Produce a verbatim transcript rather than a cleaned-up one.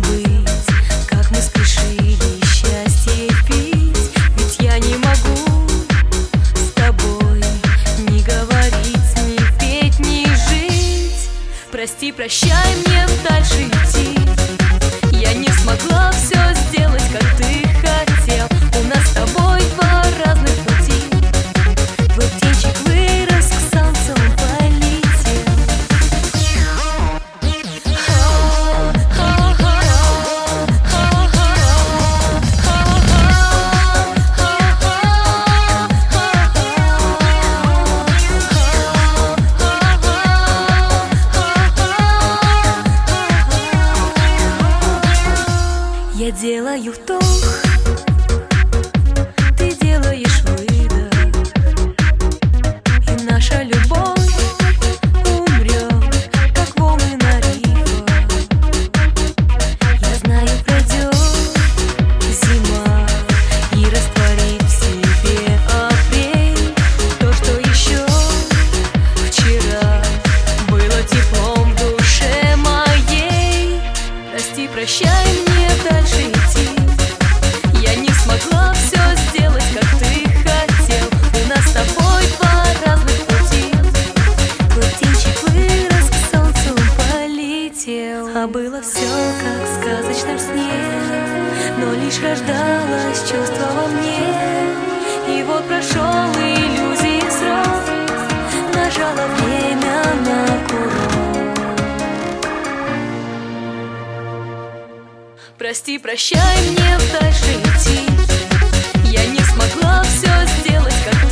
забыть, как мы спешили счастье пить. Ведь я не могу с тобой ни говорить, ни петь, ни жить. Прости, прощай, мне дальше идти. Я не смогла все сделать, как ты хотел. У нас с тобой два разных пути. Твой птичек вырос, к солнцу полетел. Я делаю вдох, ты делаешь выдох, и наша любовь умрет, как волны на рифах. Я знаю, пройдет зима и растворит в себе апрель. То, что еще вчера было теплом в душе моей. Прости, прощай, мне дальше идти. Я не смогла все сделать, как ты хотел. У нас с тобой два разных пути. Твой птенчик вырос, к солнцу полетел. А было все, как в сказочном сне, но лишь рождалось чувство во мне. И вот прошел иллюзии срок, нажало время на курок. Прости, прощай, мне дальше идти. Я не смогла все сделать, как ты